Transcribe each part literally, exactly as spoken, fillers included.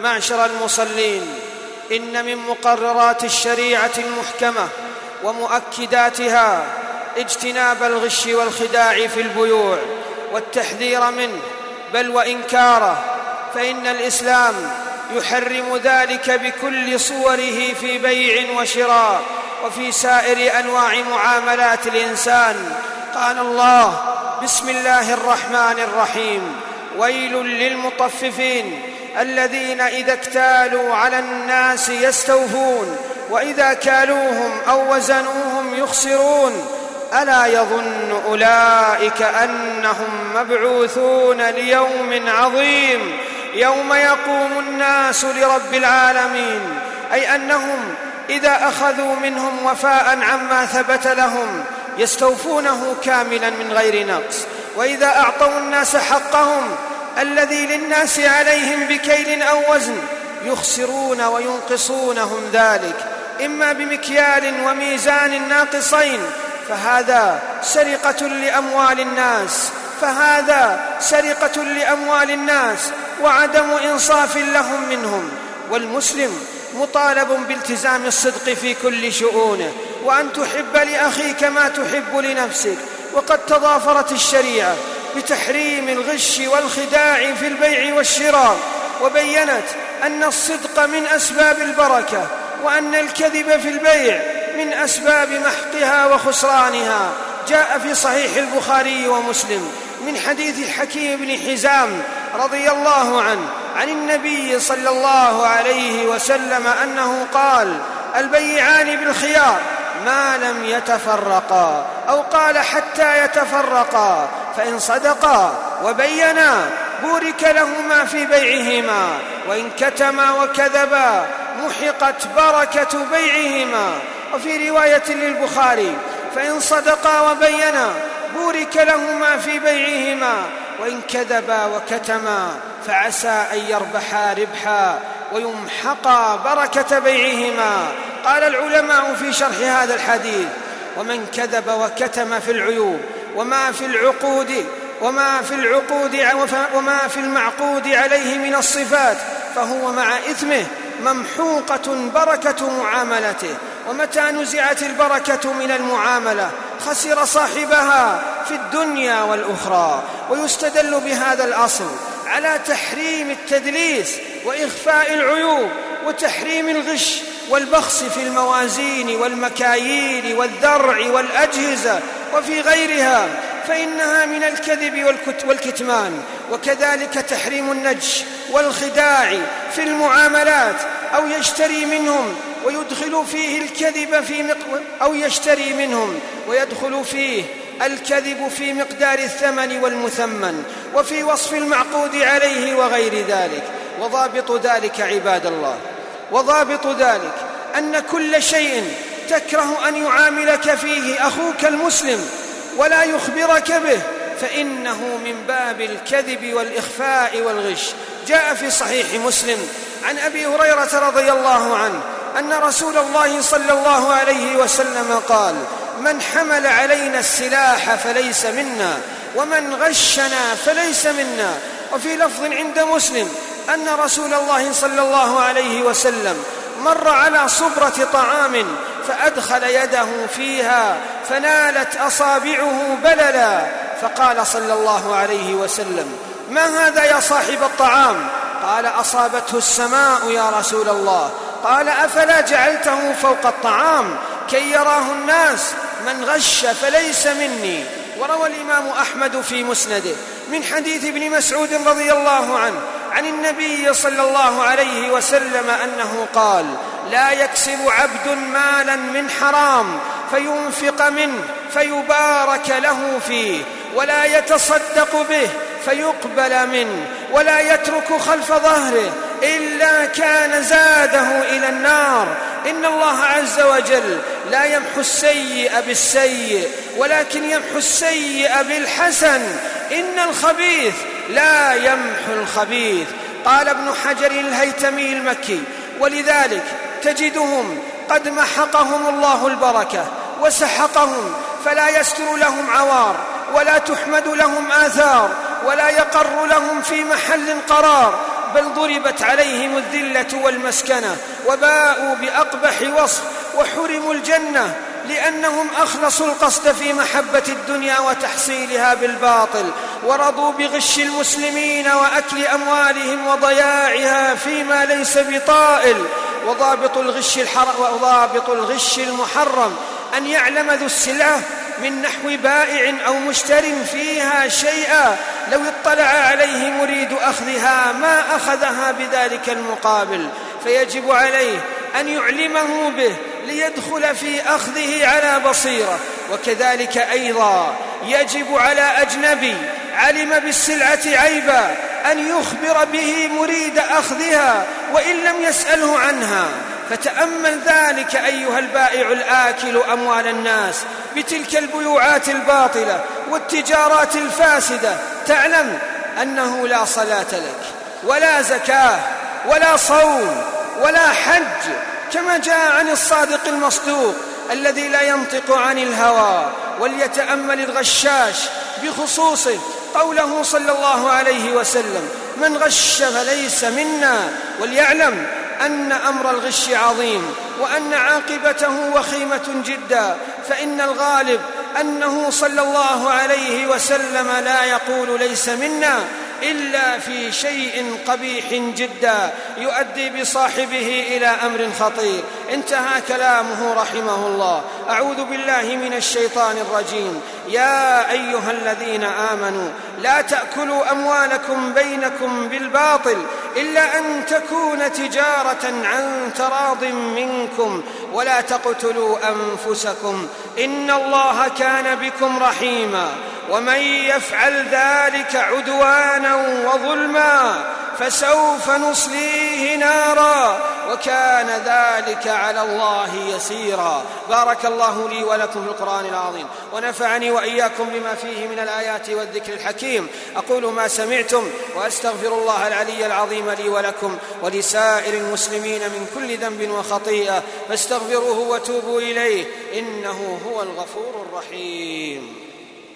معشر المصلين، إن من مقررات الشريعة المحكمة ومؤكداتها اجتناب الغش والخداع في البيوع والتحذير منه بل وإنكاره، فإن الإسلام يحرم ذلك بكل صوره في بيع وشراء وفي سائر أنواع معاملات الإنسان. قال الله: بسم الله الرحمن الرحيم: ويل للمطففين الذين إذا اكتالوا على الناس يستوفون وإذا كالوهم أو وزنوهم يخسرون ألا يظن أولئك أنهم مبعوثون ليوم عظيم يوم يقوم الناس لرب العالمين، أي أنهم إذا أخذوا منهم وفاء عما ثبت لهم يستوفونه كاملا من غير نقص، وإذا أعطوا الناس حقهم الذي للناس عليهم بكيل أو وزن يخسرون وينقصونهم ذلك إما بمكيال وميزان ناقصين، فهذا سرقة لأموال الناس فهذا سرقة لأموال الناس وعدم إنصاف لهم منهم. والمسلم مطالب بالتزام الصدق في كل شؤونه، وأن تحب لأخيك ما تحب لنفسك. وقد تضافرت الشريعة بتحريم الغش والخداع في البيع والشراء، وبيّنت أن الصدق من أسباب البركة، وأن الكذب في البيع من أسباب محقها وخسرانها. جاء في صحيح البخاري ومسلم من حديث حكيم بن حزام رضي الله عنه عن النبي صلى الله عليه وسلم أنه قال: البيعان بالخيار ما لم يتفرقا، أو قال حتى يتفرقا، فإن صدقا وبينا بورك لهما في بيعهما، وإن كتما وكذبا محقت بركة بيعهما. وفي رواية للبخاري: فإن صدقا وبينا بورك لهما في بيعهما، وإن كذبا وكتما فعسى أن يربحا ربحا ويمحقا بركة بيعهما. قال العلماء في شرح هذا الحديث: ومن كذب وكتم في العيوب وما في العقود وما في العقود وما في المعقود عليه من الصفات فهو مع إثمه ممحوقة بركة معاملته. ومتى نزعت البركة من المعاملة خسر صاحبها في الدنيا والأخرى. ويستدل بهذا الأصل على تحريم التدليس وإخفاء العيوب وتحريم الغش والبخس في الموازين والمكاييل والذرع والأجهزة وفي غيرها، فإنها من الكذب والكتمان. وكذلك تحريم النجش والخداع في المعاملات، أو يشتري منهم ويدخل فيه الكذب في مق... أو يشتري منهم ويدخل فيه الكذب في مقدار الثمن والمثمن وفي وصف المعقود عليه وغير ذلك. وضابط ذلك عباد الله، وضابط ذلك أن كل شيء تكره أن يعاملك فيه أخوك المسلم ولا يخبرك به فإنه من باب الكذب والإخفاء والغش. جاء في صحيح مسلم عن أبي هريرة رضي الله عنه أن رسول الله صلى الله عليه وسلم قال: من حمل علينا السلاح فليس منا، ومن غشنا فليس منا. وفي لفظ عند مسلم أن رسول الله صلى الله عليه وسلم مر على صبرة طعام فأدخل يده فيها فنالت أصابعه بللا، فقال صلى الله عليه وسلم: ما هذا يا صاحب الطعام؟ قال: أصابته السماء يا رسول الله. قال: أفلا جعلته فوق الطعام كي يراه الناس؟ من غش فليس مني. وروى الإمام أحمد في مسنده من حديث ابن مسعود رضي الله عنه عن النبي صلى الله عليه وسلم أنه قال: لا يكسب عبد مالا من حرام فينفق منه فيبارك له فيه، ولا يتصدق به فيقبل منه، ولا يترك خلف ظهره إلا كان زاده إلى النار. إن الله عز وجل لا يمحو السيء بالسيء ولكن يمحو السيء بالحسن. إن الخبيث لا يمحو الخبيث. قال ابن حجر الهيتمي المكي: ولذلك تجدهم قد محقهم الله البركة وسحقهم، فلا يستر لهم عوار ولا تحمد لهم آثار ولا يقر لهم في محل قرار، بل ضربت عليهم الذلة والمسكنة وباءوا بأقبح وصف وحرموا الجنة لأنهم أخلصوا القصد في محبة الدنيا وتحصيلها بالباطل، ورضوا بغش المسلمين وأكل أموالهم وضياعها فيما ليس بطائل. وضابط الغش, وضابط الغش المحرم أن يعلم ذو السلعة من نحو بائع أو مشتر فيها شيئا لو اطلع عليه مريد أخذها ما أخذها بذلك المقابل، فيجب عليه أن يعلمه به ليدخل في أخذه على بصيرة. وكذلك أيضا يجب على أجنبي علم بالسلعة عيبا أن يخبر به مريد أخذها وإن لم يسأله عنها. فتأمل ذلك أيها البائع الآكل أموال الناس بتلك البيوعات الباطلة والتجارات الفاسدة، تعلم أنه لا صلاة لك ولا زكاة ولا صوم ولا حج، كما جاء عن الصادق المصدوق الذي لا ينطق عن الهوى. وليتأمل الغشاش بخصوصه قوله صلى الله عليه وسلم: من غش فليس منا. وليعلم أن أمر الغش عظيم وأن عاقبته وخيمة جدا، فإن الغالب أنه صلى الله عليه وسلم لا يقول ليس منا إلا في شيء قبيح جدا يؤدي بصاحبه إلى أمر خطير. انتهى كلامه رحمه الله. أعوذ بالله من الشيطان الرجيم. يا أيها الذين آمنوا لا تأكلوا أموالكم بينكم بالباطل إلا أن تكون تجارة عن تراض منكم ولا تقتلوا أنفسكم إن الله كان بكم رحيما. ومن يفعل ذلك عدوانا وظلما فسوف نصليه نارا وكان ذلك على الله يسيرا. بارك الله لي ولكم في القرآن العظيم ونفعني وإياكم بما فيه من الآيات والذكر الحكيم. أقول ما سمعتم وأستغفر الله العلي العظيم لي ولكم ولسائر المسلمين من كل ذنب وخطيئة فاستغفروه وتوبوا إليه إنه هو الغفور الرحيم.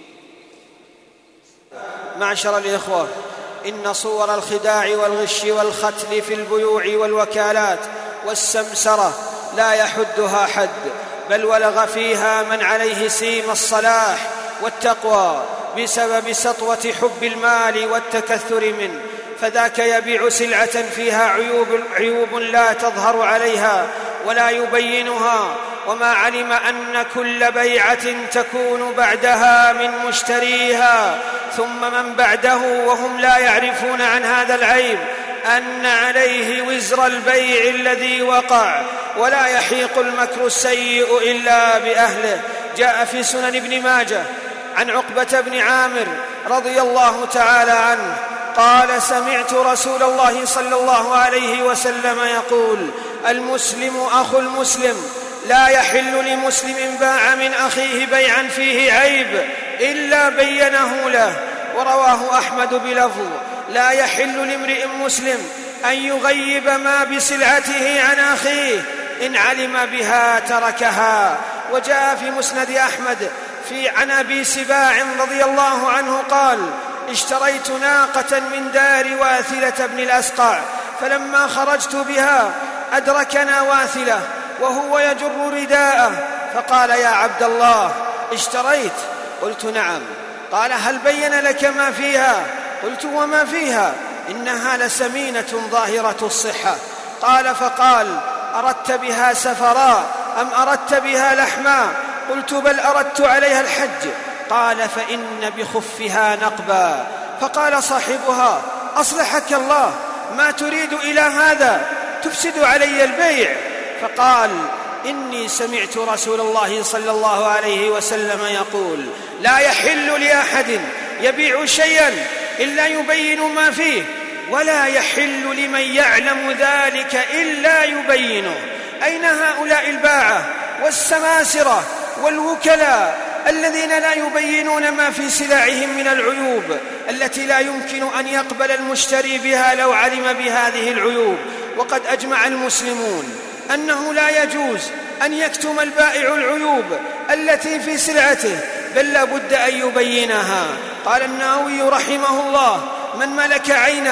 معشر الإخوة، إن صور الخداع والغش والختل في البيوع والوكالات والسمسرة لا يحدها حد، بل ولغ فيها من عليه سيم الصلاح والتقوى بسبب سطوة حب المال والتكثر منه. فذاك يبيع سلعة فيها عيوب, عيوب لا تظهر عليها ولا يبينها، وما علم أن كل بيعة تكون بعدها من مشتريها ثم من بعده وهم لا يعرفون عن هذا العيب أن عليه وزر البيع الذي وقع، ولا يحيق المكر السيء إلا بأهله. جاء في سنن ابن ماجه عن عقبة بن عامر رضي الله تعالى عنه قال: سمعت رسول الله صلى الله عليه وسلم يقول: المسلم أخو المسلم، لا يحل لمسلم باع من أخيه بيعا فيه عيب إلا بينه له. ورواه أحمد بلفظ: لا يحل لامرئ مسلم أن يغيب ما بسلعته عن أخيه، إن علم بها تركها. وجاء في مسند أحمد في عن أبي سباع رضي الله عنه قال: اشتريت ناقة من دار واثلة بن الأسقع، فلما خرجت بها أدركنا واثلة وهو يجر رداءه، فقال: يا عبد الله اشتريت؟ قلت: نعم. قال: هل بين لك ما فيها؟ قلت: وما فيها؟ إنها لسمينة ظاهرة الصحة. قال: فقال: أردت بها سفراء أم أردت بها لحما؟ قلت: بل أردت عليها الحج. قال: فإن بخفها نقبا. فقال صاحبها: أصلحك الله، ما تريد إلى هذا؟ تفسد علي البيع. فقال: إني سمعت رسول الله صلى الله عليه وسلم يقول: لا يحل لأحد يبيع شيئا إلا يبين ما فيه، ولا يحل لمن يعلم ذلك إلا يبينه. أين هؤلاء الباعة والسماسرة والوكلاء الذين لا يبينون ما في سلعهم من العيوب التي لا يمكن أن يقبل المشتري بها لو علم بهذه العيوب؟ وقد أجمع المسلمون أنه لا يجوز أن يكتم البائع العيوب التي في سلعته، بل لا بد أن يبينها. قال النووي رحمه الله: من ملك عينا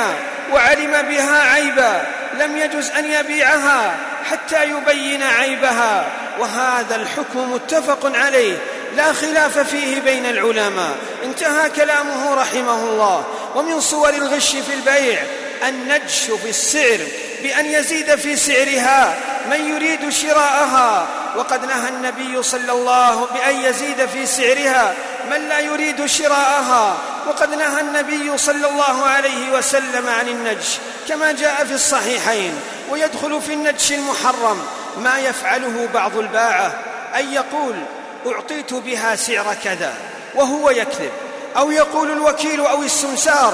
وعلم بها عيبا لم يجز أن يبيعها حتى يبين عيبها، وهذا الحكم متفق عليه لا خلاف فيه بين العلماء. انتهى كلامه رحمه الله. ومن صور الغش في البيع النجش في السعر بأن يزيد في سعرها من يريد شراءها، وقد نهى النبي صلى الله بأن يزيد في سعرها من لا يريد شراءها، وقد نهى النبي صلى الله عليه وسلم عن النجش كما جاء في الصحيحين. ويدخل في النجش المحرم ما يفعله بعض الباعة، أن يقول أعطيت بها سعر كذا وهو يكذب، أو يقول الوكيل أو السمسار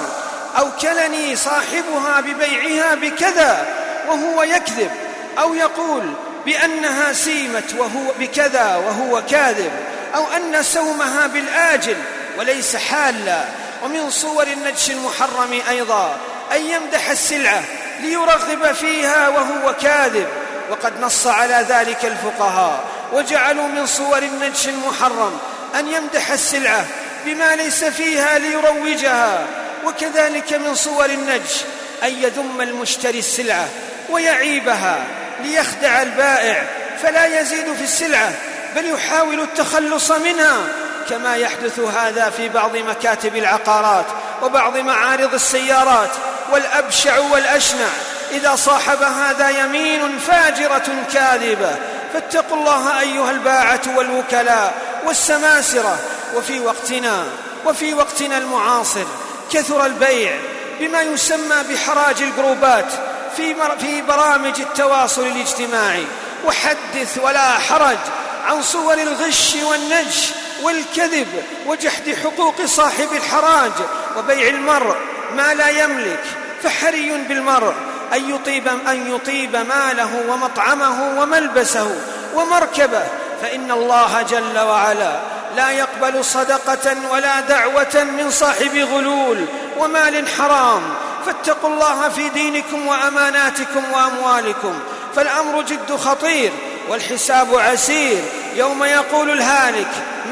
أوكلني صاحبها ببيعها بكذا وهو يكذب، أو يقول بأنها سيمت وهو بكذا وهو كاذب، أو أن سومها بالآجل وليس حالا. ومن صور النجش المحرم أيضا أن يمدح السلعة ليرغب فيها وهو كاذب، وقد نص على ذلك الفقهاء، وجعلوا من صور النجش المحرم أن يمدح السلعة بما ليس فيها ليروجها. وكذلك من صور النجش أن يذم المشتري السلعة ويعيبها ليخدع البائع فلا يزيد في السلعة بل يحاول التخلص منها، كما يحدث هذا في بعض مكاتب العقارات وبعض معارض السيارات. والأبشع والأشنع إذا صاحب هذا يمين فاجرة كاذبة. فاتقوا الله أيها الباعة والوكلاء والسماسرة. وفي وقتنا وفي وقتنا المعاصر كثر البيع بما يسمى بحراج الجروبات في في برامج التواصل الاجتماعي. وحدث ولا حرج عن صور الغش والنجش والكذب وجحد حقوق صاحب الحراج وبيع المرء ما لا يملك. فحري بالمرء أن يطيب, أن يطيب ماله ومطعمه وملبسه ومركبه، فإن الله جل وعلا لا يقبل صدقة ولا دعوة من صاحب غلول ومال حرام. فاتقوا الله في دينكم وأماناتكم وأموالكم، فالأمر جد خطير والحساب عسير. يوم يقول الهالك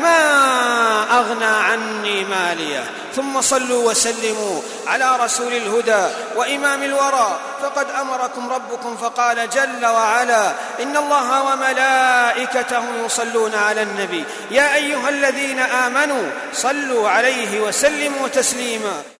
ما أغنى عني ماليه. ثم صلوا وسلموا على رسول الهدى وإمام الورى، فقد أمركم ربكم فقال جل وعلا إن الله وملائكته يصلون على النبي يا أيها الذين آمنوا صلوا عليه وسلموا تسليما.